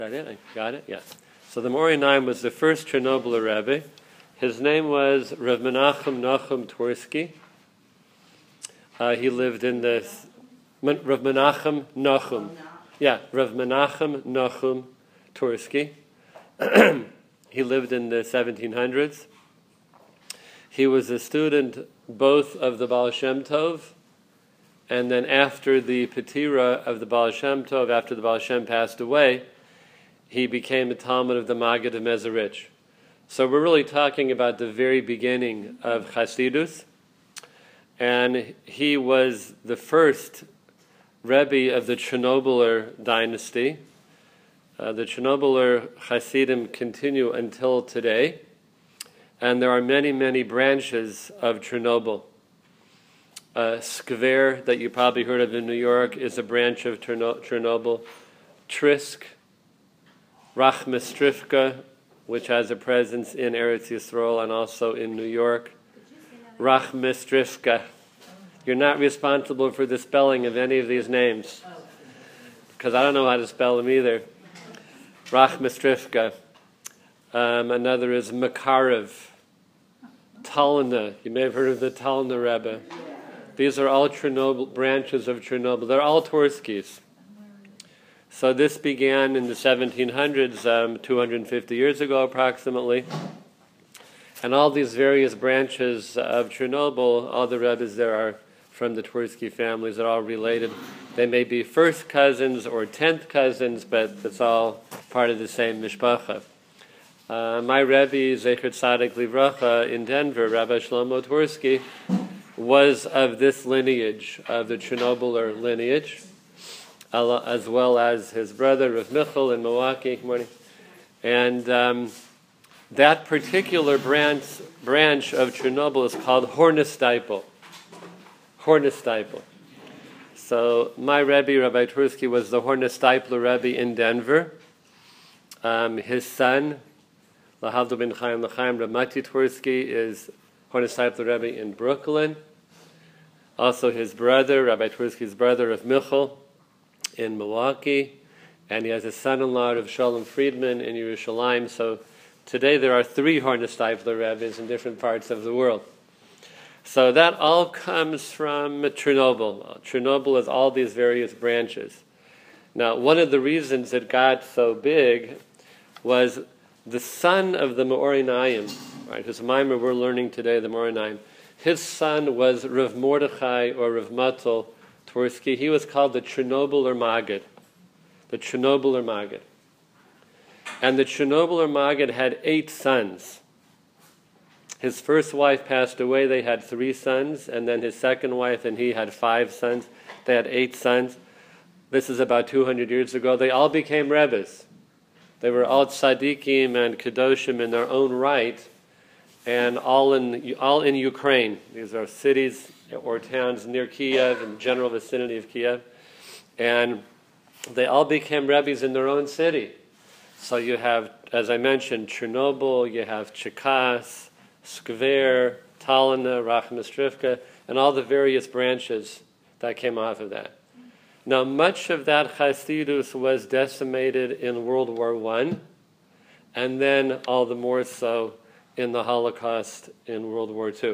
That it? I got it? Yes. So the Me'or Einayim was the first Chernobyl Rebbe. His name was Rav Menachem Nachum Twersky. He lived in the Rav Menachem Nachum. Yeah, Rav Menachem Nachum Twersky. He lived in the 1700s. He was a student both of the Baal Shem Tov, and then after the Petira of the Baal Shem Tov, after the Baal Shem passed away, he became a Talmud of the Maggid of Mezerich. So we're really talking about the very beginning of Chassidus, and he was the first Rebbe of the Chernobyler dynasty. The Chernobyler Hasidim continue until today, and there are many, many branches of Chernobyl. Skver, that you probably heard of in New York, is a branch of Chernobyl. Trisk, Rachmistrivka, which has a presence in Eretz Yisrael and also in New York. Rachmistrivka. You're not responsible for the spelling of any of these names, because I don't know how to spell them either. Rachmistrivka. Another is Makarev. Talna. You may have heard of the Talna Rebbe. These are all Chernobyl branches of Chernobyl. They're all Twerskis. So this began in the 1700s, 250 years ago approximately. And all these various branches of Chernobyl, all the Rebbes there are from the Twersky families. They're all related. They may be first cousins or 10th cousins, but it's all part of the same mishpacha. My Rebbe, Zecher Tzadik Livracha, in Denver, Rabbi Shlomo Twersky, was of this lineage, of the Chernobyler lineage, as well as his brother, Rav Michal, in Milwaukee. Good morning. And that particular branch of Chernobyl is called Hornesteipel. Hornesteipel. So my Rebbe, Rabbi Twersky, was the Hornesteipler Rebbe in Denver. His son, Lahavdil ben Chaim L'Chaim, Rav Mati Twersky, is Hornesteipler Rebbe in Brooklyn. Also his brother, Rabbi Twersky's brother, Rav Michal, in Milwaukee. And he has a son-in-law of Shalom Friedman in Yerushalayim. So today there are 3 Hornesteipler Rebbes in different parts of the world. So that all comes from Chernobyl. Chernobyl has all these various branches. Now, one of the reasons it got so big was the son of the Me'or Einayim, right, whose Maimer we're learning today, the Me'or Einayim. His son was Rav Mordechai or Rav Matal Twersky. He was called the Chernobyler Maggid. The Chernobyler Maggid. And the Chernobyler Maggid had 8 sons. His first wife passed away. They had 3 sons. And then his second wife and he had 5 sons. They had 8 sons. This is about 200 years ago. They all became Rebbes. They were all tzaddikim and kedoshim in their own right, and all in Ukraine. These are cities or towns near Kiev, in general vicinity of Kiev. And they all became Rebbes in their own city. So you have, as I mentioned, Chernobyl, you have Cherkas, Skver, Talna, Rachmistrivka, and all the various branches that came off of that. Now, much of that Chasidus was decimated in World War I, and then all the more so in the Holocaust in World War II.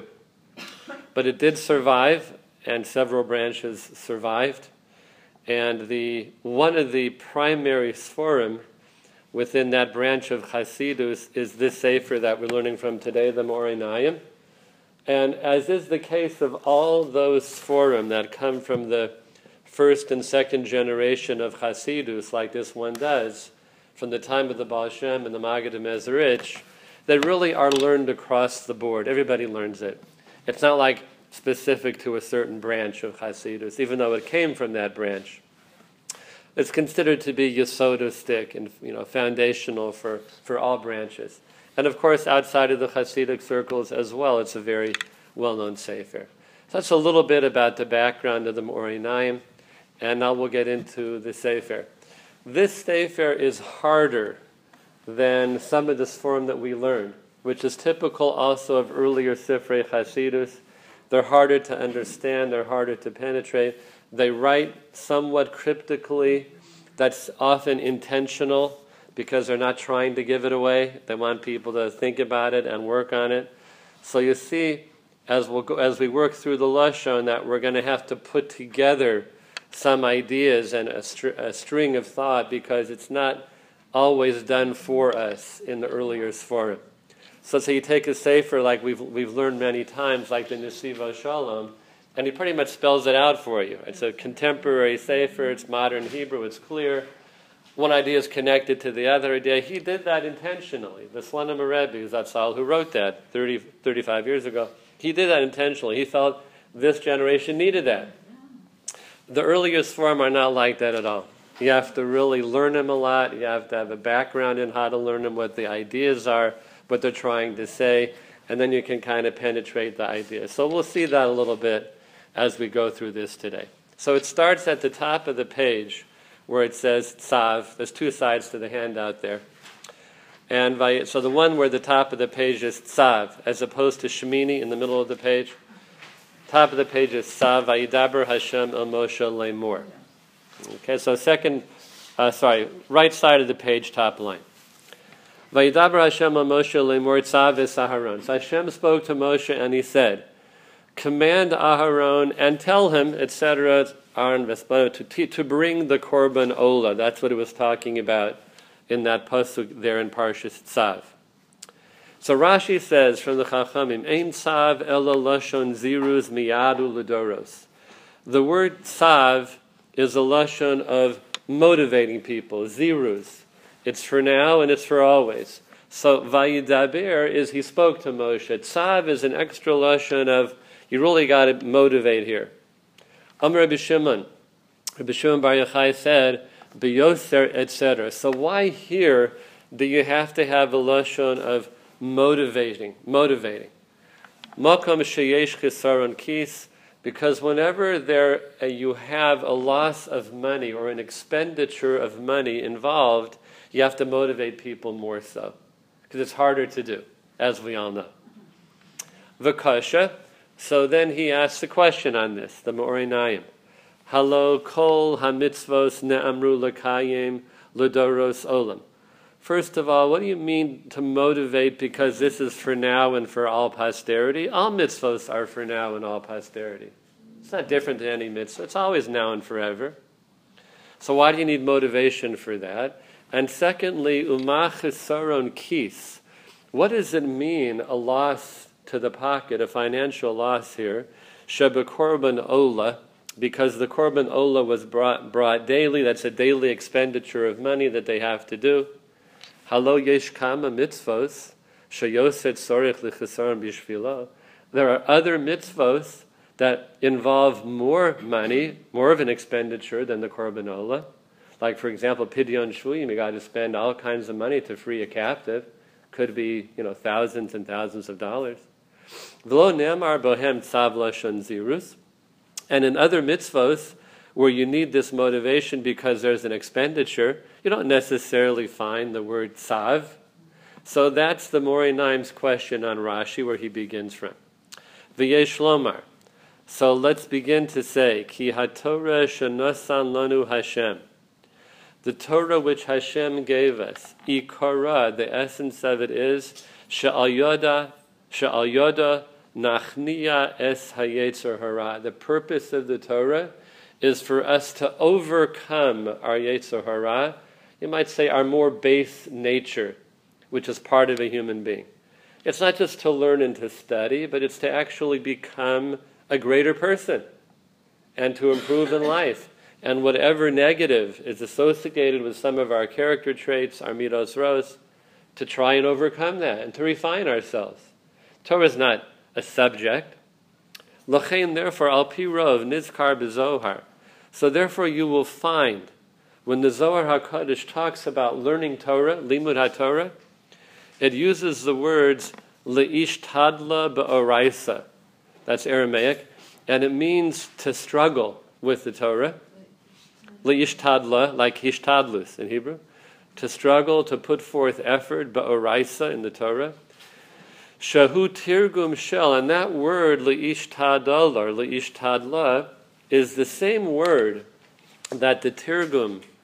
But it did survive, and several branches survived. And one of the primary sforim within that branch of Chasidus is this sefer that we're learning from today, the Me'or Einayim. And as is the case of all those sforim that come from the first and second generation of Chasidus, like this one does, from the time of the Baal Shem and the Maggid of Mezerich, that really are learned across the board. Everybody learns it. It's not like specific to a certain branch of Chasidus, even though it came from that branch. It's considered to be yesodistic and foundational for all branches. And of course, outside of the Hasidic circles as well, it's a very well-known sefer. So that's a little bit about the background of the Me'or Einayim, and now we'll get into the sefer. This sefer is harder than some of the form that we learned, which is typical also of earlier Sifrei Chasidus. They're harder to understand, they're harder to penetrate. They write somewhat cryptically. That's often intentional. because they're not trying to give it away. They want people to think about it and work on it. So you see, as we work through the Lashon, that we're going to have to put together some ideas and a string of thought, because it's not always done for us in the earlier Sforim. So you take a sefer like we've learned many times, like the Nesiva Shalom, and he pretty much spells it out for you. It's a contemporary sefer, it's modern Hebrew, it's clear. One idea is connected to the other idea. He did that intentionally. The Slonim Rebbe, Zatzal, who wrote that 35 years ago, he did that intentionally. He felt this generation needed that. The earlier Sforim are not like that at all. You have to really learn them a lot. You have to have a background in how to learn them, what the ideas are, what they're trying to say, and then you can kind of penetrate the ideas. So we'll see that a little bit as we go through this today. So it starts at the top of the page where it says Tzav. There's two sides to the handout there. And so the one where the top of the page is Tzav, as opposed to Shemini in the middle of the page. Top of the page is Tzav, Vayidaber Hashem el Moshe Lemor. Okay, so right side of the page, top line. Vayidaber Hashem el Moshe Lemor Tzav Aharon. So Hashem spoke to Moshe and he said, command Aharon and tell him, etc., Aaron to bring the Korban Ola. That's what it was talking about in that pasuk there in Parshas Tzav. So Rashi says from the Chachamim, Ein Tzav ela lashon ziruz miyadu l'doros. The word Tzav is a lashon of motivating people, ziruz. It's for now and it's for always. So Vayidaber is he spoke to Moshe. Tzav is an extra lashon of you really got to motivate here. Amar Rabbi Shimon Bar Yochai said, B'yoser, etc. So why here do you have to have a lashon of motivating? Makom sheyesh chisaron kis, because whenever you have a loss of money or an expenditure of money involved, you have to motivate people more so, because it's harder to do, as we all know. V'kasha. So then he asks a question on this, the Me'orinayim. Halo kol hamitzvos ne'amru l'kayim l'doros olam. First of all, what do you mean to motivate, because this is for now and for all posterity? All mitzvos are for now and all posterity. It's not different than any mitzvah. It's always now and forever. So why do you need motivation for that? And secondly, umah chisaron kis. What does it mean, a loss to the pocket, a financial loss here? Sheba korban ola, because the korban ola was brought daily. That's a daily expenditure of money that they have to do. Halo yesh kama mitzvos sheyoset sorich lichisaron bishvilo. There are other mitzvos that involve more money, more of an expenditure than the korban ola. Like, for example, pidyon shvuyim, you got to spend all kinds of money to free a captive. Could be, thousands and thousands of dollars. V'lo ne'amar bohem tzav lashon zirus. And in other mitzvos, where you need this motivation because there's an expenditure, you don't necessarily find the word tzav. So that's the Moreh Naim's question on Rashi, where he begins from. V'yesh lomar. So let's begin to say, Ki haTorah shenosan lanu Hashem. The Torah which Hashem gave us, Ikara, the essence of it is, She'al yoda nachniya es hayetzer hara. The purpose of the Torah is for us to overcome our yetzer hara. You might say our more base nature, which is part of a human being. It's not just to learn and to study, but it's to actually become a greater person and to improve in life. And whatever negative is associated with some of our character traits, our midos ros, to try and overcome that and to refine ourselves. Torah is not a subject. L'chein, therefore, al pi rov nizkar b'zohar. So therefore you will find, when the Zohar HaKadosh talks about learning Torah, limud HaTorah, it uses the words le'ish tadla ba'oraisa. That's Aramaic. And it means to struggle with the Torah. Le'ishtadla, like hishtadlus in Hebrew, to struggle, to put forth effort, ba'oraisa in the Torah. Shahu tirgum shel, and that word le'ishtadal or le'ishtadla is the same word that the tirgum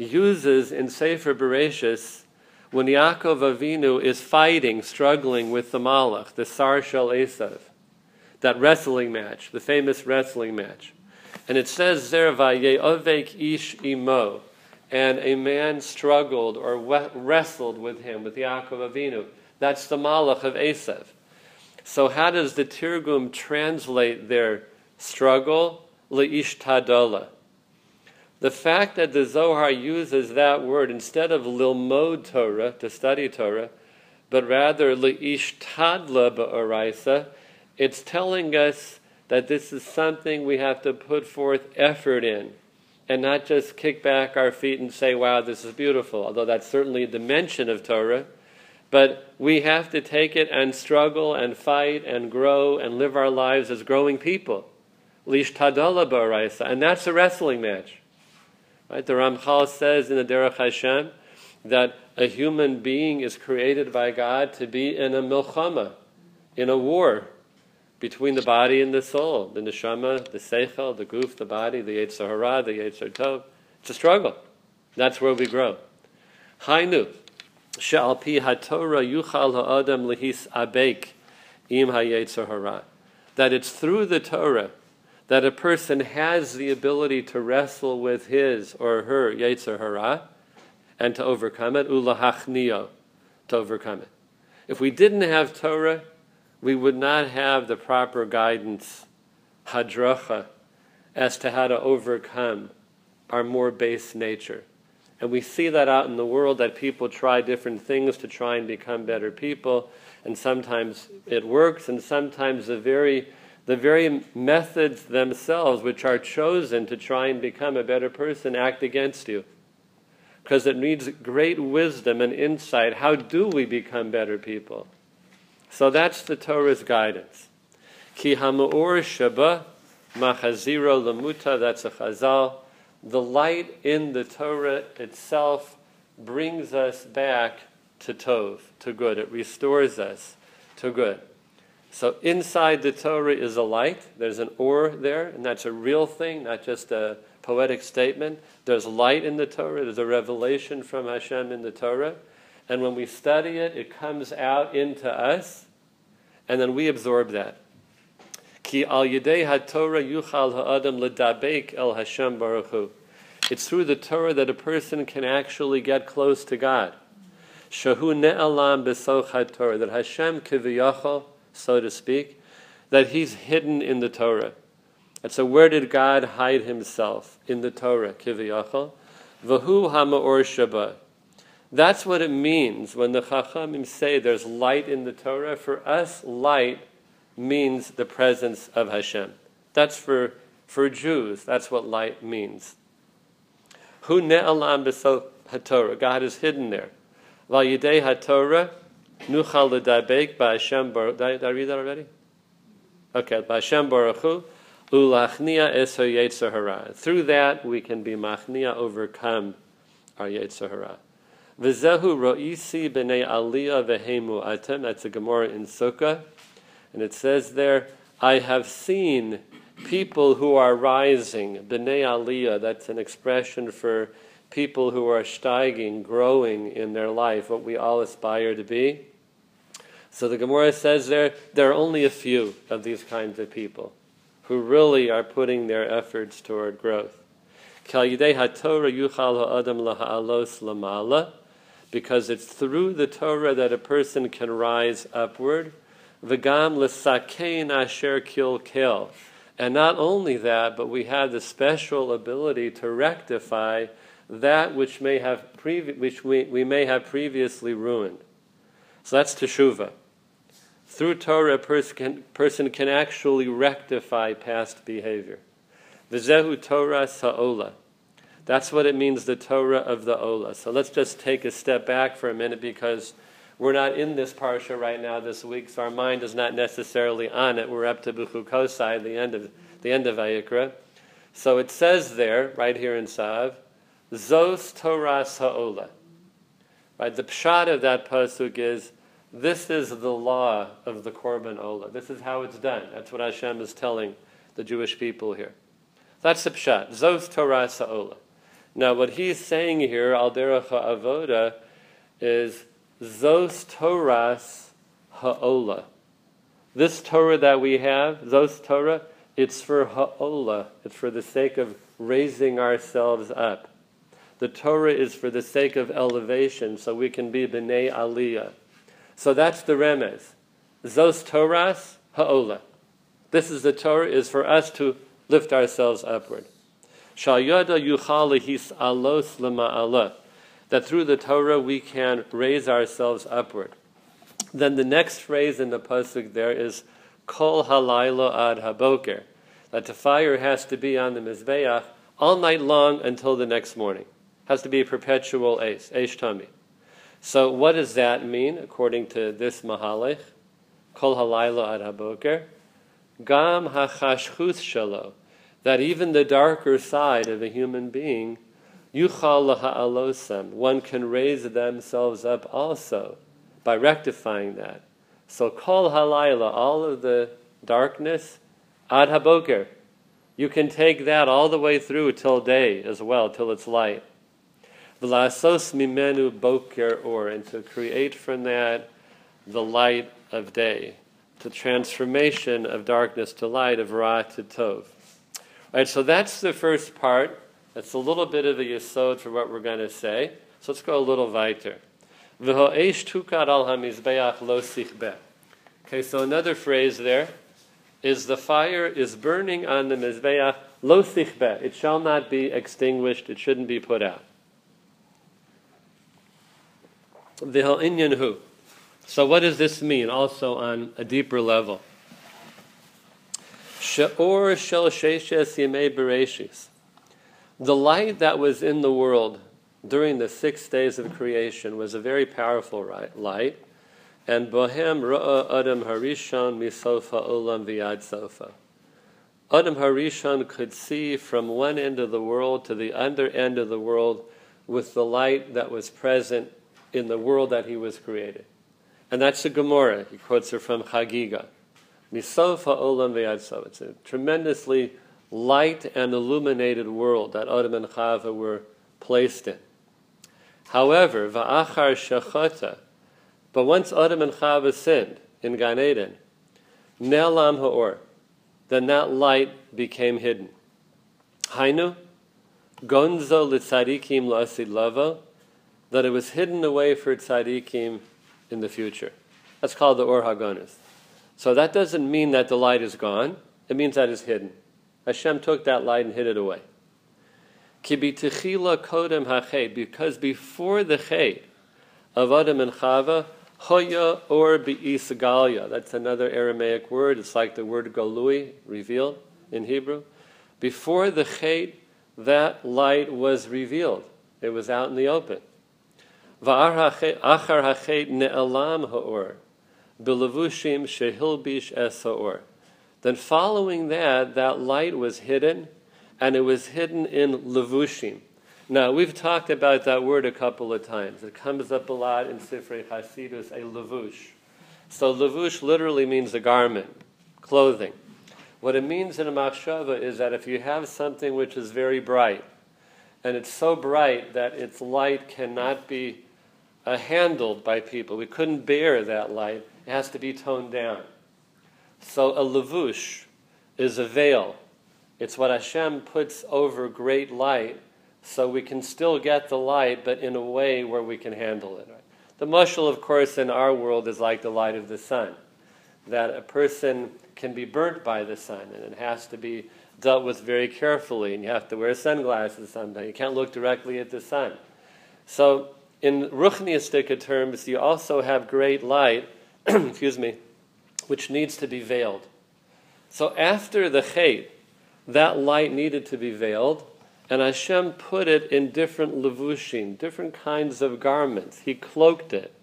uses in Sefer Bereshis when Yaakov Avinu is fighting, struggling with the Malach, the Sar Shel Esav, that wrestling match, the famous wrestling match. And it says there, Vaye'ovek ish imo, and a man struggled or wrestled with him, with Yaakov Avinu. That's the Malach of Esav. So how does the Tirgum translate their struggle? Le'ish tadola. The fact that the Zohar uses that word instead of lilmod Torah, to study Torah, but rather le'ish tadla ba'oraisa, it's telling us that this is something we have to put forth effort in, and not just kick back our feet and say, wow, this is beautiful, although that's certainly a dimension of Torah. But we have to take it and struggle and fight and grow and live our lives as growing people. Lish tadala ba'oraisa, and that's a wrestling match. Right? The Ramchal says in the Derech Hashem that a human being is created by God to be in a milchama, in a war between the body and the soul, the neshama, the seichel, the guf, the body, the yetzer hara, the yetzer tov. It's a struggle. That's where we grow. Hainu, she'al pi haTorah yuchal ha'adam lehis abek im ha'yetzer hara. That it's through the Torah that a person has the ability to wrestle with his or her yetzer hara and to overcome it, ulahachnio, to overcome it. If we didn't have Torah, we would not have the proper guidance, hadracha, as to how to overcome our more base nature. And we see that out in the world, that people try different things to try and become better people, and sometimes it works, and sometimes the very methods themselves which are chosen to try and become a better person act against you. Because it needs great wisdom and insight. How do we become better people? So that's the Torah's guidance. Ki ha'ma'or sheba machaziro lamuta, that's a chazal. The light in the Torah itself brings us back to tov, to good. It restores us to good. So inside the Torah is a light. There's an or there, and that's a real thing, not just a poetic statement. There's light in the Torah. There's a revelation from Hashem in the Torah. And when we study it, it comes out into us, and then we absorb that. Ki al yedei haTorah yuchal ha'adam ledabek el Hashem baruch hu. It's through the Torah that a person can actually get close to God. Shahu ne'alam b'soch haTorah, that Hashem kiviyachol, so to speak, that He's hidden in the Torah. And so where did God hide Himself? In the Torah, kiviyachol. V'hu ha'ma'or sheba. That's what it means when the Chachamim say there's light in the Torah. For us, light means the presence of Hashem. That's for Jews. That's what light means. Hu ne'alam b'soch haTorah. God is hidden there. Val yidei haTorah nuchal ledabek ba'Hashem baruch. Did I read that already? Okay, ba'Hashem baruch hu ulachnia es ha'yetzer hara. Through that we can be machnia, overcome our yetzer hara. V'zehu ro'isi b'nei aliyah v'hemu atem. That's a Gemara in Sukkah. And it says there, I have seen people who are rising. B'nei aliyah, that's an expression for people who are steiging, growing in their life, what we all aspire to be. So the Gemara says there are only a few of these kinds of people who really are putting their efforts toward growth. K'al yidei haTorah yuchal ha'adam laha'alos lamala, because it's through the Torah that a person can rise upward. V'gam l'sakein asher kilkel. And not only that, but we have the special ability to rectify that which we may have previously ruined. So that's teshuvah. Through Torah, a person can actually rectify past behavior. V'zehu Torah sa'ola. That's what it means, the Torah of the Ola. So let's just take a step back for a minute, because we're not in this parsha right now this week, so our mind is not necessarily on it. We're up to B'chukosai, the end of Vayikra. So it says there, right here in Sav, Zos Torah Sa'ola. Right, the pshat of that pasuk is, this is the law of the Korban Ola. This is how it's done. That's what Hashem is telling the Jewish people here. That's the pshat. Zos Torah Sa'ola. Now, what he's saying here, al derech ha'avoda, is zos Toras ha'ola. This Torah that we have, zos Torah, it's for ha'ola. It's for the sake of raising ourselves up. The Torah is for the sake of elevation, so we can be b'nei aliyah. So that's the remez. Zos Toras ha'ola. This is the Torah, is for us to lift ourselves upward. Shal yada yuchal lehis alos lema'ala. That through the Torah we can raise ourselves upward. Then the next phrase in the pasuk there is kol halaylo ad haboker. That the fire has to be on the mizbeach all night long until the next morning. Has to be a perpetual eish tami. So what does that mean according to this mahalech? Kol halaylo ad haboker. Gam hachashchus shalo. That even the darker side of a human being, yuchal laha'alosem, one can raise themselves up also by rectifying that. So kol halayla, all of the darkness, ad haboker, you can take that all the way through till day as well, till it's light. V'lasos mimenu boker or, and to create from that the light of day, the transformation of darkness to light, of ra to tov. Right, so that's the first part. That's a little bit of a yesod for what we're going to say. So let's go a little weiter. V'ho'esh tukad al hamizbeach lo sichbeh. Okay, so another phrase there is the fire is burning on the mizbeach lo sichbeh. It shall not be extinguished. It shouldn't be put out. V'ho'inyan hu. So what does this mean also on a deeper level? She'or shel sheishes yemei bereshis. The light that was in the world during the 6 days of creation was a very powerful light. And bohem ra'a Adam Harishon misofa olam v'yad sofa. Adam Harishon could see from one end of the world to the other end of the world with the light that was present in the world that he was created. And that's the Gemara. He quotes her from Chagiga. Misofa olam v'yad sofa. It's a tremendously light and illuminated world that Adam and Chava were placed in. However, va'achar shachata, but once Adam and Chava sinned in Gan Eden, ne'elam ha'or, then that light became hidden. Hainu, gonzo l'tzadikim la'asid lavo, that it was hidden away for tzadikim in the future. That's called the Or HaGonis. So that doesn't mean that the light is gone. It means that it's hidden. Hashem took that light and hid it away. Ki b'techila kodem hachet, because before the chet of Adam and Chava, hoya or bi'isgalya. That's another Aramaic word. It's like the word golui, revealed in Hebrew. Before the chet, that light was revealed. It was out in the open. Va'achar hachet ne'elam ha'or, b'levushim shehilbish es ha'or. Then following that, that light was hidden, and it was hidden in levushim. Now, we've talked about that word a couple of times. It comes up a lot in Sifrei Hasidus, a levush. So levush literally means a garment, clothing. What it means in a machshava is that if you have something which is very bright, and it's so bright that its light cannot be handled by people, we couldn't bear that light, it has to be toned down. So a levush is a veil. It's what Hashem puts over great light so we can still get the light, but in a way where we can handle it. Right? The mashal, of course, in our world is like the light of the sun, that a person can be burnt by the sun, and it has to be dealt with very carefully, and you have to wear sunglasses sometimes. You can't look directly at the sun. So in Ruchniistic terms, you also have great light, excuse me, which needs to be veiled. So after the chet, that light needed to be veiled, and Hashem put it in different levushim, different kinds of garments. He cloaked it.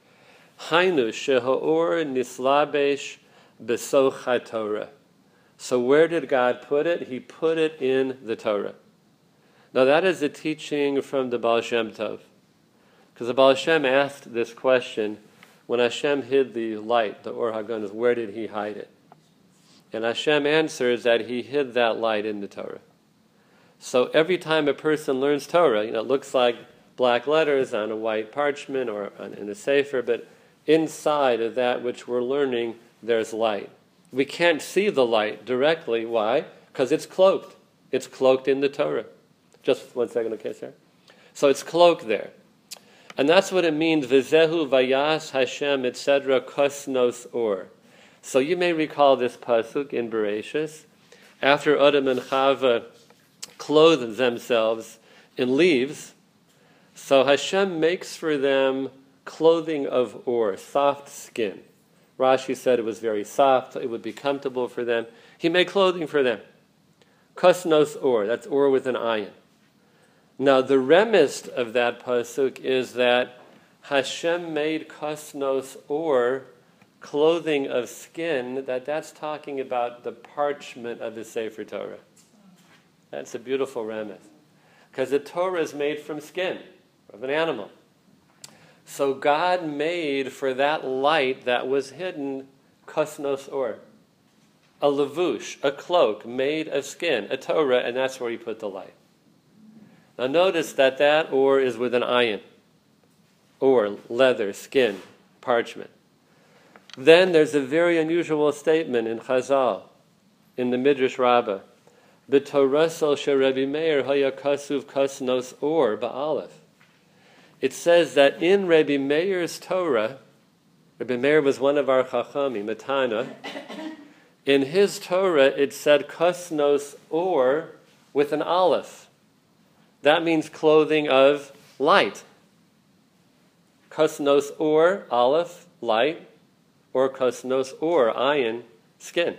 Hainu sheha'or nislabesh besoch haTorah. So where did God put it? He put it in the Torah. Now that is a teaching from the Baal Shem Tov. Because the Baal Shem asked this question, when Hashem hid the light, the Or HaGonos, where did he hide it? And Hashem answers that he hid that light in the Torah. So every time a person learns Torah, it looks like black letters on a white parchment or in a sefer, but inside of that which we're learning, there's light. We can't see the light directly. Why? Because it's cloaked. It's cloaked in the Torah. Just 1 second, okay, sir? So it's cloaked there. And that's what it means, V'zehu vayas Hashem, etc., kosnos or. So you may recall this pasuk in Bereshis. After Adam and Chava clothed themselves in leaves, so Hashem makes for them clothing of or, soft skin. Rashi said it was very soft, it would be comfortable for them. He made clothing for them. Kosnos or, that's or with an ayin. Now the remist of that pasuk is that Hashem made kosnos or, clothing of skin, that's talking about the parchment of the Sefer Torah. That's a beautiful remist. Because the Torah is made from skin of an animal. So God made for that light that was hidden kosnos or, a levush, a cloak made of skin, a Torah, and that's where he put the light. Now notice that or is with an ayin. Or, leather, skin, parchment. Then there's a very unusual statement in Chazal, in the Midrash Rabbah. B'torasol she'Rebbi Meir haya kasuv kosnos or ba'alef. It says that in Rebbe Meir's Torah, Rebbe Meir was one of our Chachamim, Matana. In his Torah, it said kosnos or with an aleph. That means clothing of light. Kosnos or, aleph, light, or kosnos or, ayin, skin.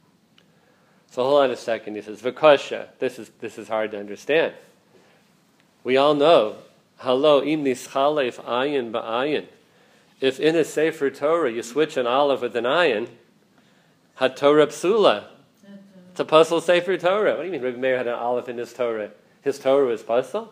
So hold on a second. He says, V'kosha. This is hard to understand. We all know, halo im nischalef ayin ba'ayin. If in a Sefer Torah you switch an aleph with an ayin, ha-Torah psula. It's a puzzle Sefer Torah. What do you mean Rebbe Meir had an aleph in his Torah? His Torah was puzzle?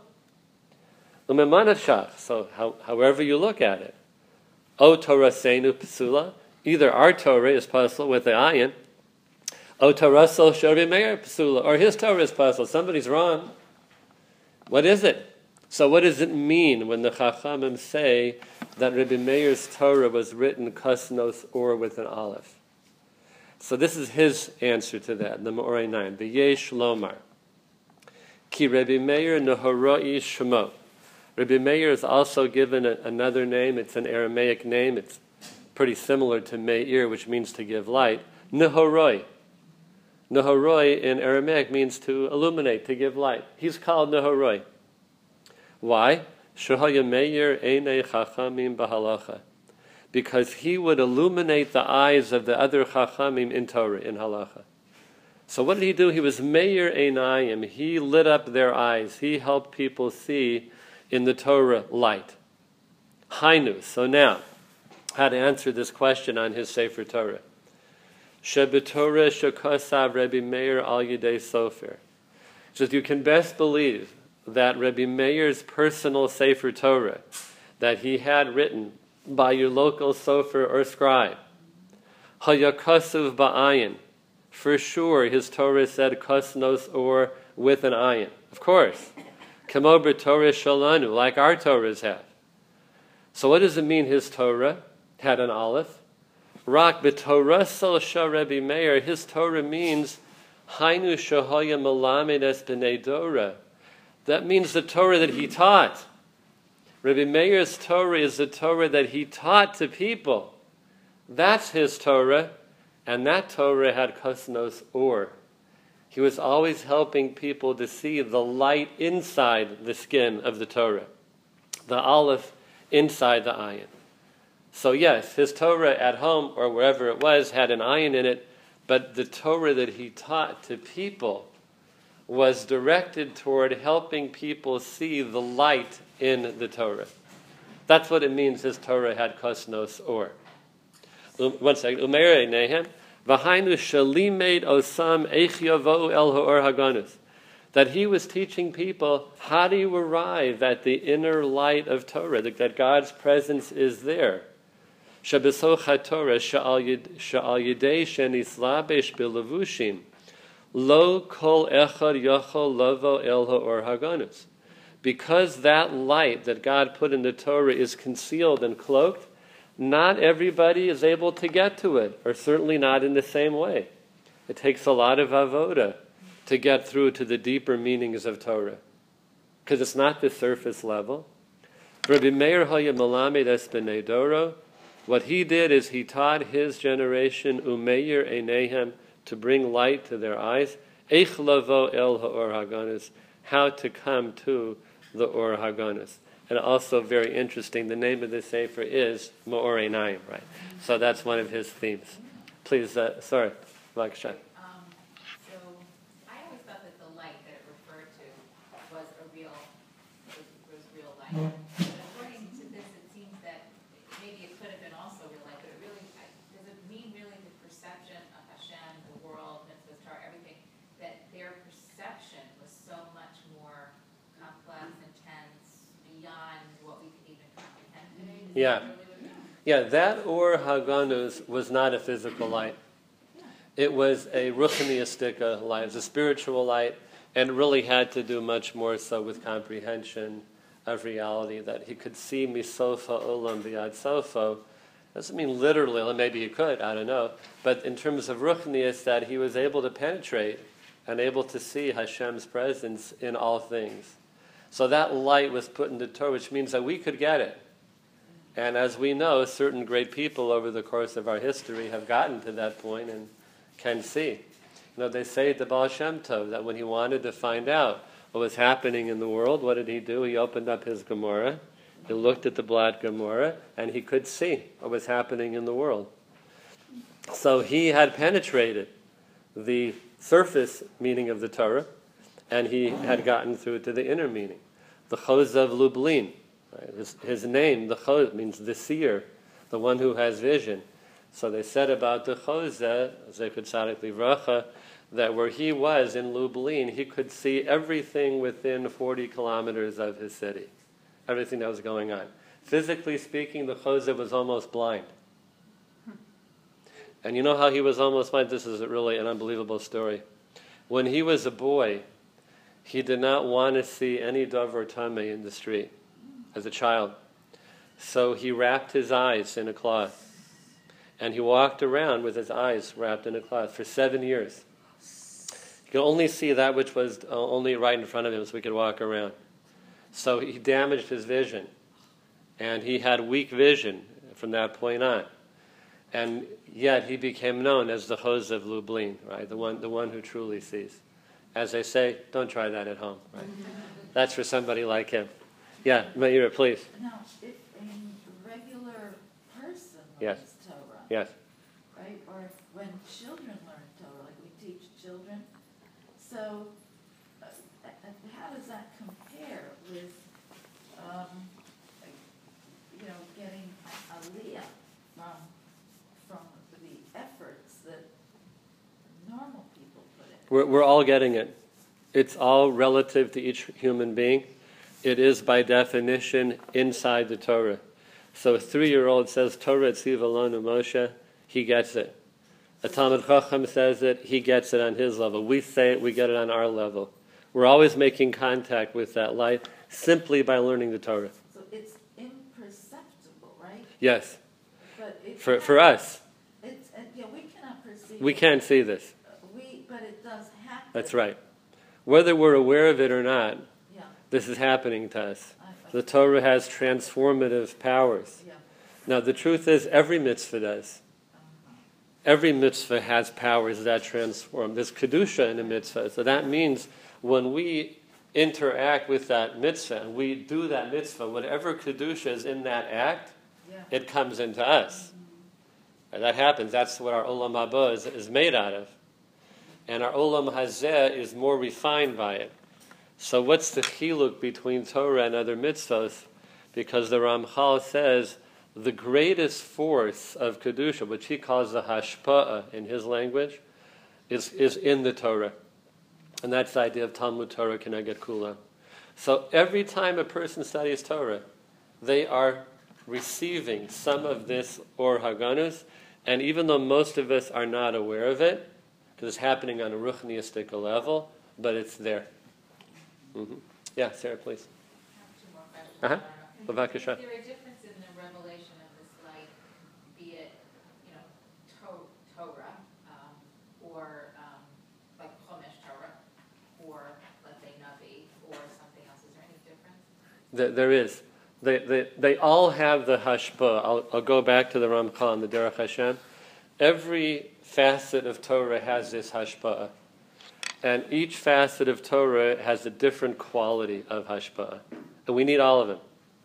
So however you look at it. O Torah seinu psula. Either our Torah is puzzle with the ayin, O Torah sol Rebbe Meir psula, or his Torah is puzzle. Somebody's wrong. What is it? So what does it mean when the Chachamim say that Rebbe Meir's Torah was written kosnos or with an aleph? So this is his answer to that, the Me'orei 9. V'yesh lomar. Ki Rebbe Meir nehoroi shemo. Rebbe Meir is also given another name. It's an Aramaic name. It's pretty similar to Meir, which means to give light. Nehoroi. Nehoroi in Aramaic means to illuminate, to give light. He's called Nehoroi. Why? Shehaya Meir einei chachamim b'halacha. Because he would illuminate the eyes of the other chachamim in Torah, in halacha. So what did he do? He was Meir einayim. He lit up their eyes. He helped people see in the Torah light. Hainu. So now, how to answer this question on his Sefer Torah. Shebetorah shekosav Rebbe Meir al yidei sofer. So you can best believe that Rebbe Meir's personal Sefer Torah that he had written by your local sofer or scribe, hayakasuv ba'ayin. For sure, his Torah said kosnos or with an ayin. Of course. Kamo b'Torah shalanu, like our Torahs have. So what does it mean his Torah had an aleph? Rak b'Torah sol shah Rebbe Meir, his Torah means hainu shahaya melamed es b'nei Dora. That means the Torah that he taught. Rebbe Meir's Torah is the Torah that he taught to people. That's his Torah, and that Torah had kosnos or. He was always helping people to see the light inside the skin of the Torah, the aleph inside the ayin. So yes, his Torah at home or wherever it was had an ayin in it, but the Torah that he taught to people was directed toward helping people see the light in the Torah. That's what it means his Torah had kosnos or. 1 second. Umerei nehem. V'hainu shalimed osam eich yavo el ha'or haganus. That he was teaching people how do you arrive at the inner light of Torah, that God's presence is there. Shebesoch haTorah she'al yidei shenislabesh b'levushim Lo kol echad yachol lovo el ha'or haganus. Because that light that God put in the Torah is concealed and cloaked, not everybody is able to get to it, or certainly not in the same way. It takes a lot of avoda to get through to the deeper meanings of Torah, because it's not the surface level. Rabbi Meir Haya Melamed es b'nei Doro. What he did is he taught his generation umeir einehem, to bring light to their eyes, eich lavo el ha'or haganus, how to come to the Or Haganus. And also very interesting, the name of the Sefer is Ma'or Einayim, right? So that's one of his themes. Please, sorry, Vaksha. So I always thought that the light that it referred to was real light. But according to this, it seems that maybe it could have been also real light, but it really, does it mean really the perception of Hashem, the world, mitzvah, Torah, everything, that their perception was so much more complex, intense, beyond what we could even comprehend today? Yeah, that Or Haganus was not a physical light. It was a ruchniistic light, it was a spiritual light, and really had to do much more so with comprehension of reality, that he could see misofa olam b'yad sofo. Doesn't mean literally, maybe he could, I don't know, but in terms of ruchnius, that he was able to penetrate and able to see Hashem's presence in all things. So that light was put into Torah, which means that we could get it. And as we know, certain great people over the course of our history have gotten to that point and can see. They say at the Baal Shem Tov that when he wanted to find out what was happening in the world, what did he do? He opened up his Gemara, he looked at the Blad Gemara, and he could see what was happening in the world. So he had penetrated the surface meaning of the Torah, and he had gotten through to the inner meaning. The Choz of Lublin, right? His name, the Choz, means the seer, the one who has vision. So they said about the Chozeh, Zecher Tzadik Livracha, that where he was in Lublin, he could see everything within 40 kilometers of his city, everything that was going on. Physically speaking, the Chozeh was almost blind. And you know how he was almost blind? This is really an unbelievable story. When he was a boy, he did not want to see any Dover Tameh in the street as a child. So he wrapped his eyes in a cloth. And he walked around with his eyes wrapped in a cloth for 7 years. He could only see that which was only right in front of him, so he could walk around. So he damaged his vision. And he had weak vision from that point on. And yet he became known as the Choz of Lublin, right? The one who truly sees. As I say, don't try that at home, right? That's for somebody like him. Yeah, Meira, please. Now, if a regular person Yes. learns Torah, Yes. right? Or if, when children learn Torah, like we teach children, so how does that compare with, getting aliyah from the efforts that normal people put in? We're all getting it. It's all relative to each human being. It is by definition inside the Torah. So a 3-year-old says, Torah etziv alonu Moshe, he gets it. A Talmid Chacham says it, he gets it on his level. We say it, we get it on our level. We're always making contact with that light simply by learning the Torah. So it's imperceptible, right? Yes. But it For us. It's, we cannot perceive We it. can't see this. But it does happen. That's right. Whether we're aware of it or not, Yeah. this is happening to us. The Torah has transformative powers. Yeah. Now, the truth is, every mitzvah does. Every mitzvah has powers that transform. There's kedusha in a mitzvah. So that means when we interact with that mitzvah, and we do that mitzvah, whatever kedusha is in that act, it comes into us. And that happens. That's what our olam haba is made out of. And our olam hazeh is more refined by it. So what's the chiluk between Torah and other mitzvahs? Because the Ramchal says the greatest force of Kedusha, which he calls the hashpa'ah in his language, is in the Torah. And that's the idea of Talmud Torah Keneged Kulam. So every time a person studies Torah, they are receiving some of this Or Haganus, and even though most of us are not aware of it, because it's happening on a ruchniistic level, but it's there. Yeah, Sarah, please. I have two more questions. Bavakasha. Is there a difference in the revelation of this light, be it, Torah, or like Chomesh Torah, or let's say Navi, or something else? Is there any difference? There is. They all have the hashpah. I'll go back to the Ramchal and the Derech Hashem. Every facet of Torah has this hashpah. And each facet of Torah has a different quality of hashpah. And we need all of them.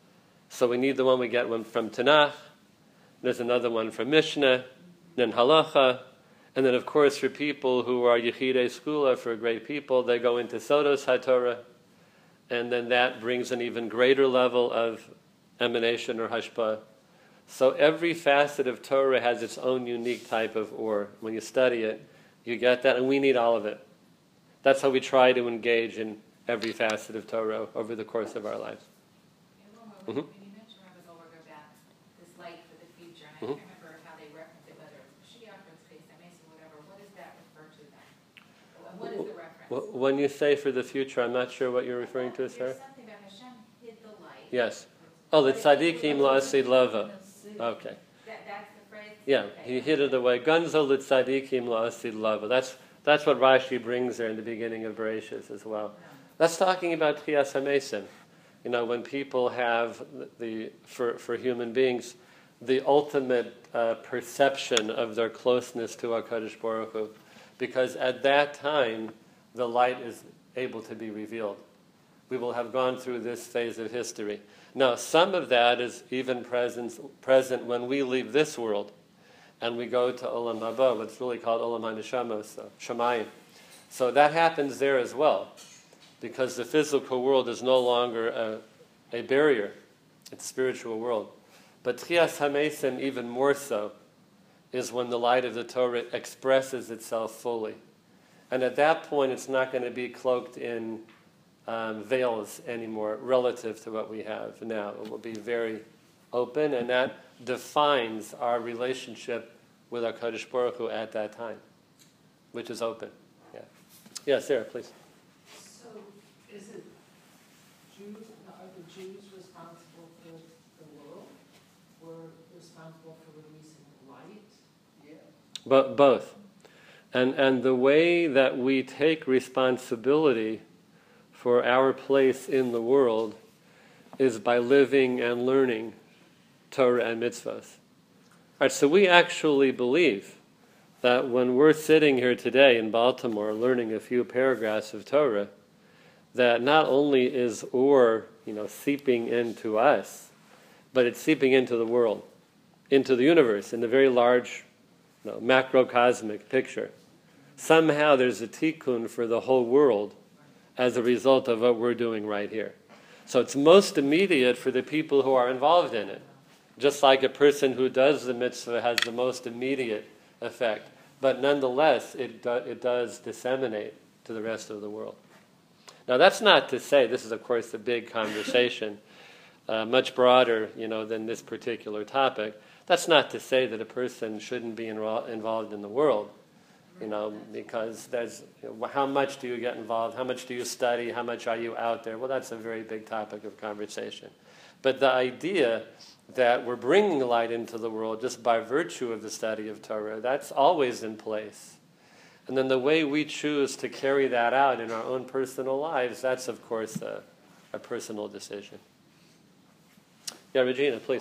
So we need the one we get from Tanakh. There's another one from Mishnah, then Halacha. And then, of course, for people who are Yechidei Skula, for great people, they go into Sodos HaTorah. And then that brings an even greater level of emanation or hashpah. So every facet of Torah has its own unique type of or. When you study it, you get that, and we need all of it. That's how we try to engage in every facet of Torah over the course of our lives. When you mentioned Rabbi Goldberger about this light for the future, and I can't remember how they reference it, whether it's Mashiach or it's Beis HaMesim, whatever, what does that refer to then? What is the reference? When you say for the future, I'm not sure what you're referring to, Sarah. There's something about Hashem hid the light. Yes. Oh, the tzadikim la'asid lava. Okay. That's the phrase? Yeah, Okay. he hid it away. Gunzo l'tzadikim la'asid lava. That's what Rashi brings there in the beginning of Bereshis as well. That's talking about Tchias HaMesim. When people have for human beings, the ultimate perception of their closeness to HaKadosh Baruch Hu. Because at that time, the light is able to be revealed. We will have gone through this phase of history. Now, some of that is even present when we leave this world and we go to Olam Haba, what's really called Olam HaNeshama, so Shamayim. So that happens there as well, because the physical world is no longer a barrier. It's a spiritual world. But Tchias HaMesim, even more so, is when the light of the Torah expresses itself fully. And at that point, it's not going to be cloaked in veils anymore relative to what we have now. It will be very open, and that defines our relationship with our Kadosh Baruch Hu at that time, which is open. Yeah. Yeah, Sarah, please. So, is it are the Jews responsible for the world, or responsible for releasing the light? Yeah. But both. And the way that we take responsibility for our place in the world is by living and learning Torah and mitzvahs. All right, so we actually believe that when we're sitting here today in Baltimore learning a few paragraphs of Torah, that not only is Or, seeping into us, but it's seeping into the world, into the universe, in the very large, macrocosmic picture. Somehow there's a tikkun for the whole world as a result of what we're doing right here. So it's most immediate for the people who are involved in it. Just like a person who does the mitzvah has the most immediate effect. But nonetheless, it does disseminate to the rest of the world. Now that's not to say, this is of course a big conversation, much broader than this particular topic. That's not to say that a person shouldn't be involved in the world. Because there's, how much do you get involved? How much do you study? How much are you out there? Well, that's a very big topic of conversation. But the idea that we're bringing light into the world just by virtue of the study of Torah, that's always in place. And then the way we choose to carry that out in our own personal lives, that's, of course, a personal decision. Yeah, Regina, please.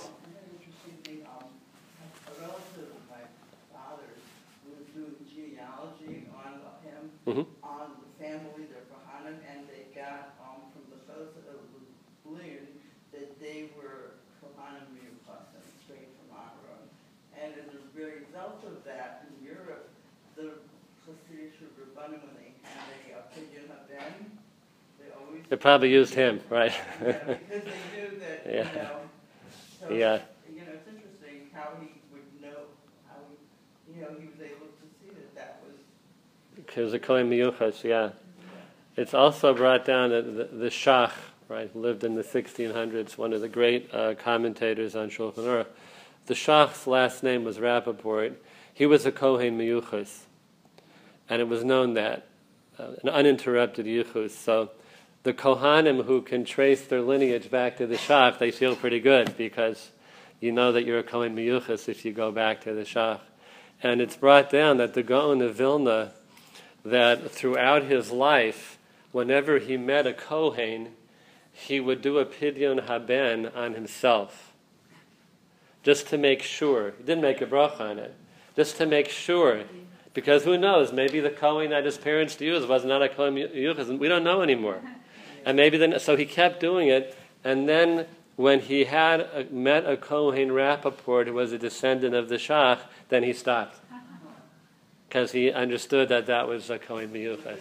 Mm-hmm. On the family, their Kohanim, and they got from the source of Lynn that they were Kohanim Miyuchasim, straight from Aaron. And as a result of that, in Europe, the Hasidic Rabbanim, when they had a opinion of them, they always... They probably used him, right? Yeah, because they knew that, yeah. So, yeah. It's interesting how he would know, how he was able to see that was... Because the Kohen Miyuchas, yeah. It's also brought down that the Shach, right, lived in the 1600s, one of the great commentators on Shulchan Aruch. The Shach's last name was Rappaport. He was a Kohen Miyuchas. And it was known that, an uninterrupted yichus. So the Kohanim who can trace their lineage back to the Shach, they feel pretty good because you know that you're a Kohen Miyuchas if you go back to the Shach. And it's brought down that the Gaon of Vilna, that throughout his life, whenever he met a Kohen, he would do a Pidyon Haben on himself, just to make sure. He didn't make a bracha on it, just to make sure. Because who knows, maybe the Kohen that his parents used was not a Kohen Miyuchas, we don't know anymore. And maybe then, so he kept doing it, and then when he had met a Kohen Rappaport who was a descendant of the Shach, then he stopped. Because he understood that that was a Kohen Miyuchas.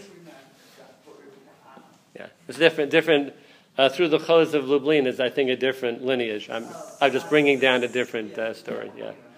Yeah, it's different. Through the Choz of Lublin is, I think, a different lineage. I'm just bringing down a different story.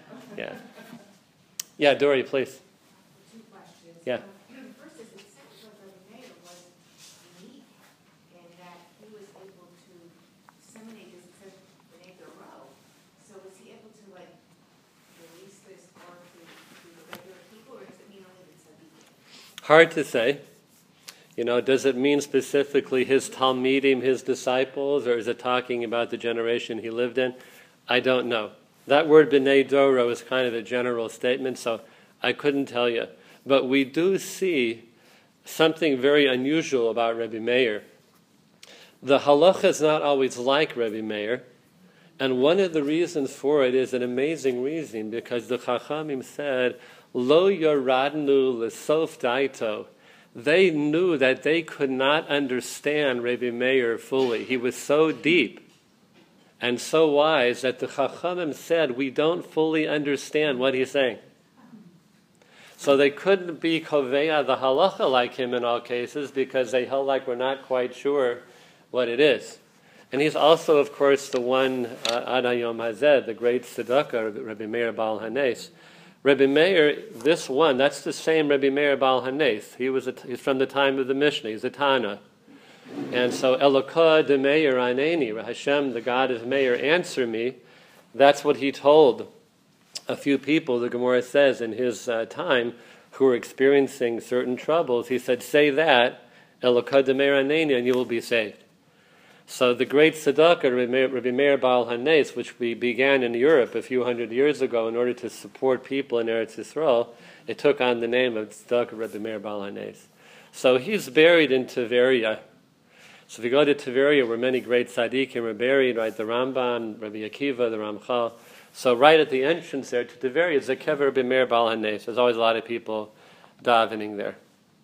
Yeah, Dory, please. Two questions. Yeah. First is, it said that the mayor was unique in that he was able to disseminate this, it said B'nai Doro. So was he able to release this or to the regular people, or does it mean only the tzaddikim? Hard to say. Does it mean specifically his Talmidim, his disciples, or is it talking about the generation he lived in? I don't know. That word B'nai Doro is kind of a general statement, so I couldn't tell you. But we do see something very unusual about Rebbe Meir. The halacha is not always like Rebbe Meir, and one of the reasons for it is an amazing reason, because the Chachamim said, Lo yoradnu l'sof daito. They knew that they could not understand Rebbe Meir fully. He was so deep and so wise that the Chachamim said, we don't fully understand what he's saying. So they couldn't be koveya the halacha like him in all cases because they held like we're not quite sure what it is. And he's also, of course, the one, Ad Hayom Hazeh, the great tzedakah, Rebbe Meir Baal HaNes. Rebbe Meir, this one, that's the same Rebbe Meir Baal HaNes. He's from the time of the Mishnah. He's a Tana. And so, Elokah de Meir Aneni, Hashem, the God of Meir, answer me. That's what he told a few people, the Gemara says, in his time, who were experiencing certain troubles. He said, say that, Elokah de Meir Aneni, and you will be saved. So the great tzedakah, Rebbe Meir Baal HaNes, which we began in Europe a few hundred years ago in order to support people in Eretz Yisrael, it took on the name of tzedakah Rebbe Meir Baal HaNes. So he's buried in Tiveria. So if you go to Tiveria, where many great tzaddikim are buried, right, the Rambam, Rabbi Akiva, the Ramchal. So right at the entrance there to Tiveria is the kever Rebbe Meir Baal HaNes. There's always a lot of people davening there.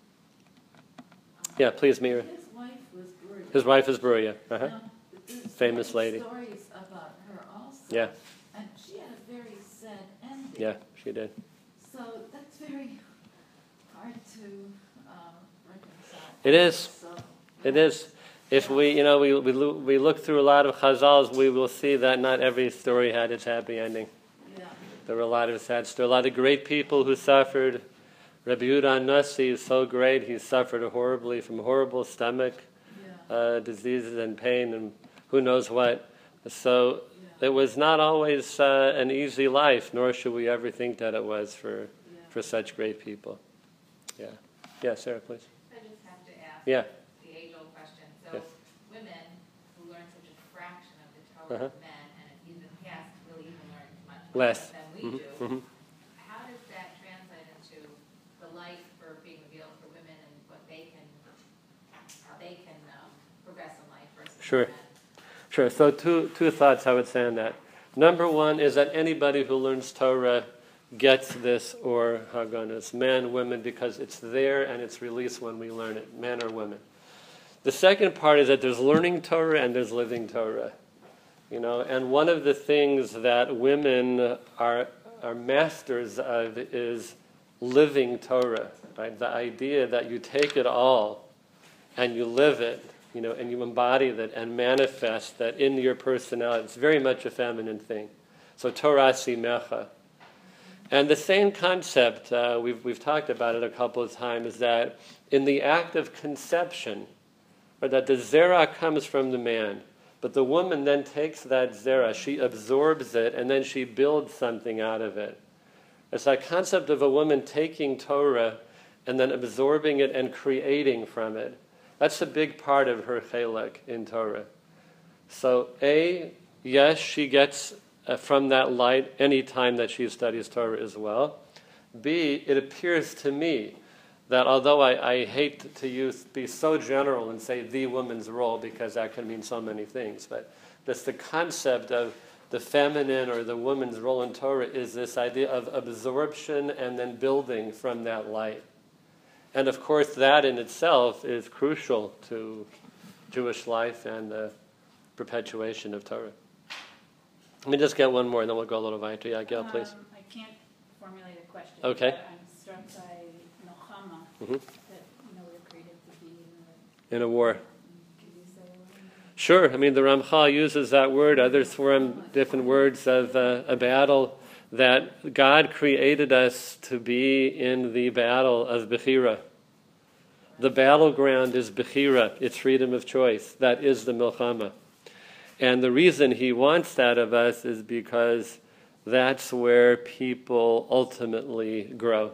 Yeah, please, Mira. His wife is Bruria. Now, Famous lady. Stories about her also. Yeah. And she had a very sad ending. Yeah, she did. So that's very hard to reconcile. It is. So, It is. If we look through a lot of Chazals, we will see that not every story had its happy ending. yeah. There were a lot of sad stories. A lot of great people who suffered. Rabbi Yehuda Nasi is so great. He suffered horribly from horrible stomach diseases and pain and who knows what. So it was not always an easy life, nor should we ever think that it was for such great people. Yeah. Yeah, Sarah, please. I just have to ask Yeah. the age-old question. So Yes. women who learn such a fraction of the Torah Uh-huh. of men, and in the past really even learn much Less. than we Mhm, do, mhm. how does that translate into the light for being revealed for women and what how they can progress in life versus Sure. men? Sure. So two thoughts I would say on that. Number one is that anybody who learns Torah gets this, or Haganas, men, women, because it's there and it's released when we learn it, men or women. The second part is that there's learning Torah and there's living Torah. And one of the things that women are masters of is living Torah, right? The idea that you take it all and you live it, and you embody that and manifest that in your personality. It's very much a feminine thing. So Torah simecha. And the same concept, we've talked about it a couple of times, is that in the act of conception, or that the zera comes from the man, but the woman then takes that zera, she absorbs it, and then she builds something out of it. It's that concept of a woman taking Torah, and then absorbing it and creating from it. That's a big part of her chelek in Torah. So yes, she gets from that light any time that she studies Torah as well. B, it appears to me that although I hate to be so general and say the woman's role, because that can mean so many things, but just the concept of the feminine or the woman's role in Torah is this idea of absorption and then building from that light. And of course that in itself is crucial to Jewish life and the perpetuation of Torah. Let me just get one more and then we'll go a little weiter. Yeah, Gail, please. I can't formulate a question. Okay. But I'm struck by Milchama, Mm-hmm. that we're created to be In a war. Can you say a little? Sure. I mean, the Ramchal uses that word. Others form different words of a battle, that God created us to be in the battle of Bechira. The battleground is Bechira. It's freedom of choice. That is the Milchama. And the reason he wants that of us is because that's where people ultimately grow.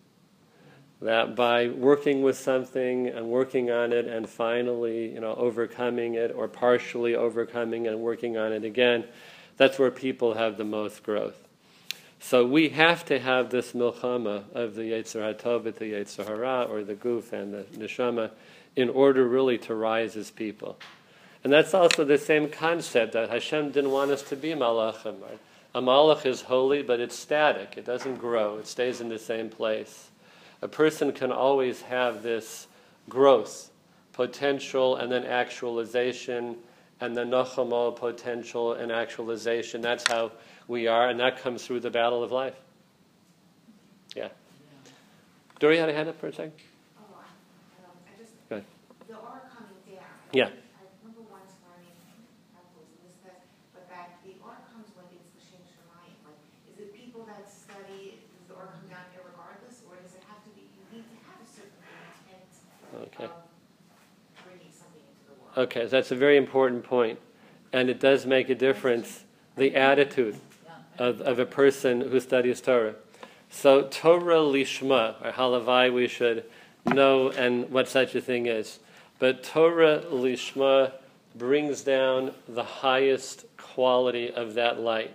That by working with something and working on it and finally, overcoming it or partially overcoming and working on it again, that's where people have the most growth. So we have to have this milchama of the Yetzer HaTov, the Yetzer Hara, or the Guf and the Neshama, in order really to rise as people. And that's also the same concept that Hashem didn't want us to be malachim. Right? A malach is holy, but it's static. It doesn't grow. It stays in the same place. A person can always have this growth, potential, and then actualization, and then nochamo, potential and actualization. That's how we are, and that comes through the battle of life. Yeah. Dory had a hand up for a second? Oh, I just, Go ahead. the aura coming down. Yeah. I remember once learning, I was in this, but that the aura comes when it's the Shem Shemayim. Like, is it people that study, does the aura come down regardless, or does it have to be, you need to have a certain intent Okay. of bringing something into the world? Okay, that's a very important point. And it does make a difference, the attitude of a person who studies Torah. So Torah lishma, or halavai, we should know and what such a thing is. But Torah lishma brings down the highest quality of that light.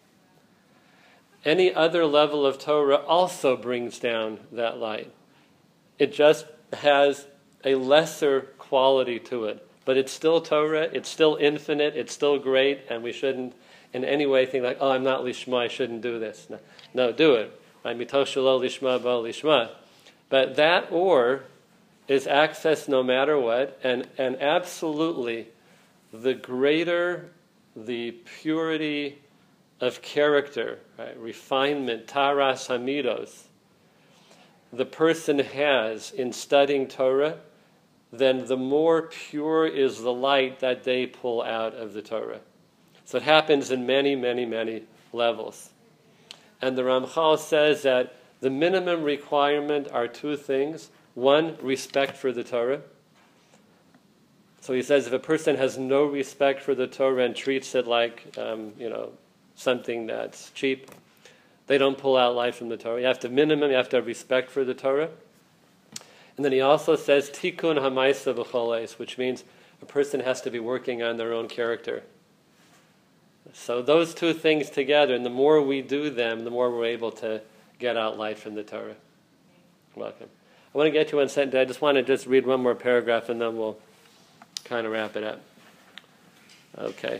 Any other level of Torah also brings down that light. It just has a lesser quality to it. But it's still Torah, it's still infinite, it's still great, and we shouldn't in any way think like, I'm not lishma, I shouldn't do this. No, do it. Right? Mitoch shelo lishma ba lishma. But that or is accessed no matter what, and absolutely the greater the purity of character, right? Refinement, taras hamidos, the person has in studying Torah, then the more pure is the light that they pull out of the Torah. So it happens in many, many, many levels. And the Ramchal says that the minimum requirement are two things. One, respect for the Torah. So he says if a person has no respect for the Torah and treats it like, something that's cheap, they don't pull out light from the Torah. You have to have respect for the Torah. And then he also says tikkun hamaisa b'choles, which means a person has to be working on their own character. So those two things together, and the more we do them, the more we're able to get out light from the Torah. Welcome. I want to get you one sentence. I just want to read one more paragraph, and then we'll kind of wrap it up. Okay.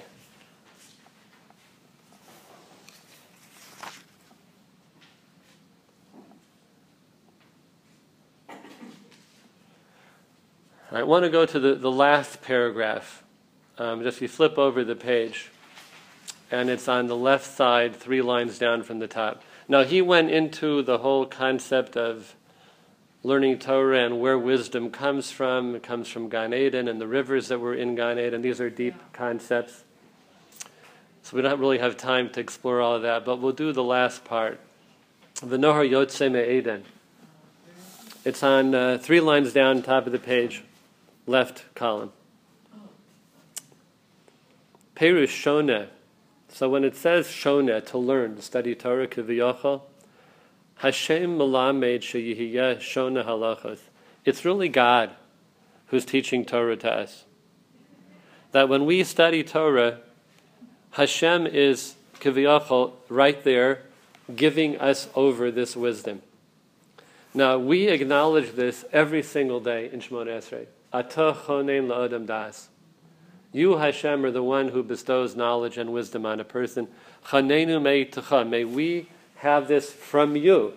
I want to go to the last paragraph. Just you flip over the page, and it's on the left side, 3 lines down from the top. Now, he went into the whole concept of learning Torah and where wisdom comes from. It comes from Gan Eden and the rivers that were in Gan Eden. These are deep concepts. So we don't really have time to explore all of that, but we'll do the last part. V'nohar Yotze me'Eden. It's on 3 lines down, top of the page, left column. Perush Shoneh. So when it says Shoneh, to learn, to study Torah, Kiviyachal, Hashem melamed sheyihiyeh shona halachos. It's really God who's teaching Torah to us. That when we study Torah, Hashem is kiviyachol right there, giving us over this wisdom. Now, we acknowledge this every single day in Shemona Esrei. Atah chonein la'adam das. You, Hashem, are the one who bestows knowledge and wisdom on a person. Chanenu me'itecha. May we have this from you.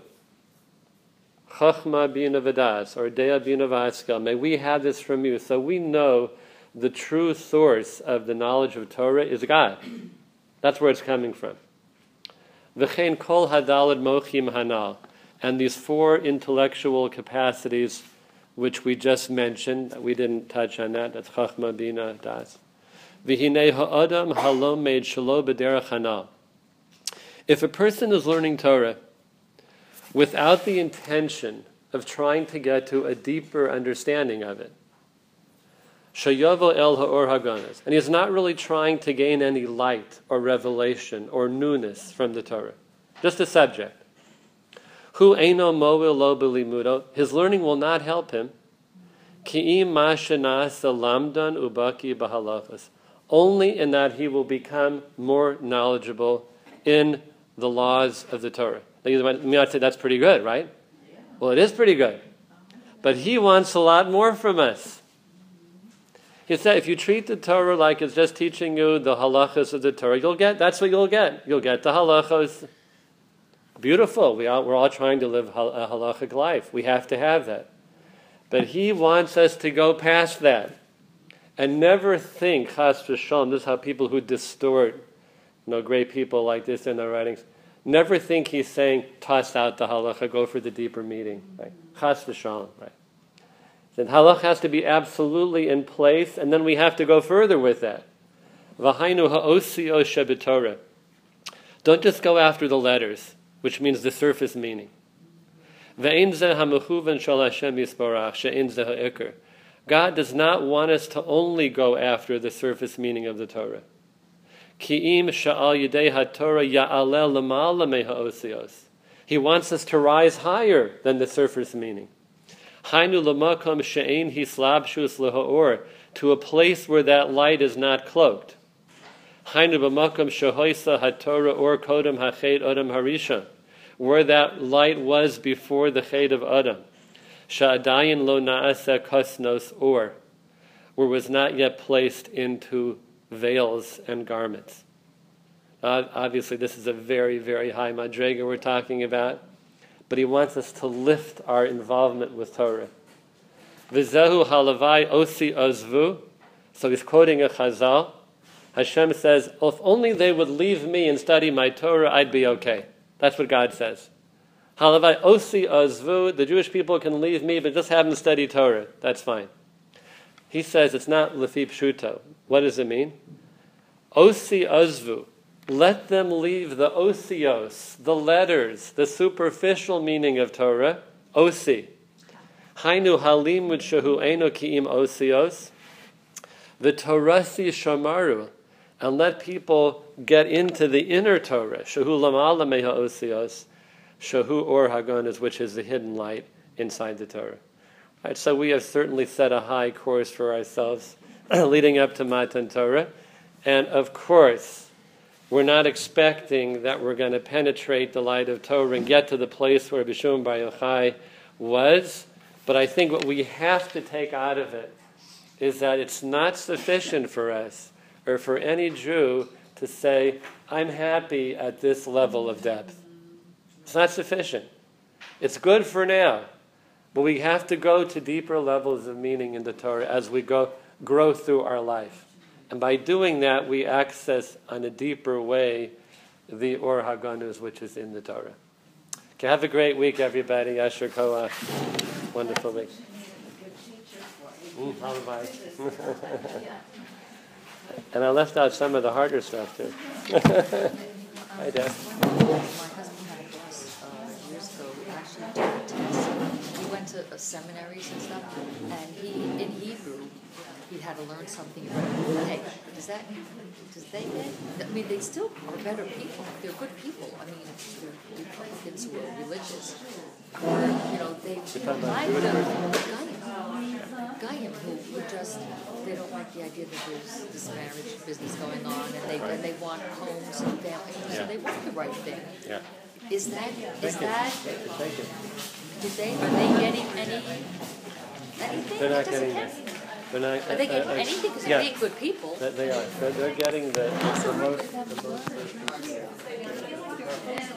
Chachma bina v'das, or dea bina v'askel. May we have this from you. So we know the true source of the knowledge of Torah is God. That's where it's coming from. V'chein kol hadalad mochim hanal. And these four intellectual capacities which we just mentioned, we didn't touch on that, that's Chachma, Bina, Das. V'hinei ha'adam halom meid shelo b'derech hanal. If a person is learning Torah without the intention of trying to get to a deeper understanding of it, shayavo el ha'or haganas, and he's not really trying to gain any light or revelation or newness from the Torah, just a subject. Hu eino mo'il lo b'limudo, his learning will not help him. Ki'im ma shenasa lamdan ubaki b'halachos, only in that he will become more knowledgeable in the laws of the Torah. Now you might say that's pretty good, right? Yeah. Well, it is pretty good. But he wants a lot more from us. He said if you treat the Torah like it's just teaching you the halachos of the Torah, that's what you'll get. You'll get the halachos. Beautiful. We're all trying to live a halachic life. We have to have that. But he wants us to go past that and never think, chas v'shalom, this is how people who distort, great people like this in their writings, never think he's saying, toss out the halacha, go for the deeper meaning. Right? Chas v'shalom, right? Then halacha has to be absolutely in place, and then we have to go further with that. V'hainu ha'osio shebetorah. Don't just go after the letters, which means the surface meaning. God does not want us to only go after the surface meaning of the Torah. He wants us to rise higher than the surface meaning. To a place where that light is not cloaked. Where that light was before the Ched of Adam. Sha'adayin lo na'asa kosnos or, where was not yet placed into veils and garments. Obviously this is a very, very high madrega we're talking about, but he wants us to lift our involvement with Torah. V'zehu halavai osi ozvu, so he's quoting a Chazal. Hashem says, if only they would leave me and study my Torah, I'd be okay. That's what God says. Halavai osi azvu, the Jewish people can leave me, but just have them study Torah. That's fine. He says it's not lefi pshuto. What does it mean? Osi azvu. Let them leave the osios, the letters, the superficial meaning of Torah. Osi. Hainu halimud shehu eno ki'im osios. V'torasi shamaru. And let people get into the inner Torah. Shehu lamala meha osios. Shehu or hagonas, which is the hidden light inside the Torah. Right, so we have certainly set a high course for ourselves leading up to Matan Torah. And of course, we're not expecting that we're going to penetrate the light of Torah and get to the place where Bishum Bar Yochai was. But I think what we have to take out of it is that it's not sufficient for us or for any Jew to say, I'm happy at this level of depth. It's not sufficient. It's good for now, but we have to go to deeper levels of meaning in the Torah as we grow through our life. And by doing that, we access on a deeper way the Or HaGanuz, which is in the Torah. Okay, have a great week, everybody. Asher Koach. Wonderful week. And I left out some of the harder stuff too. Hi, Dad. My husband had a class years ago who actually took a test. He went to seminaries and stuff, and in Hebrew, he had to learn something. Hey, does they get? I mean, they still are better people. They're good people. I mean, they're Republicans who are religious, where, you know, they You're talking about like Jewish the Goyim who just, they don't like the idea that there's this marriage business going on, and they want homes and families, so Yeah. they want the right thing. Yeah. Is that, Thank you. are they getting anything? They're not It doesn't getting count. that. They're not, Are they getting anything, because yeah. they're being good people? They are. They're getting the most.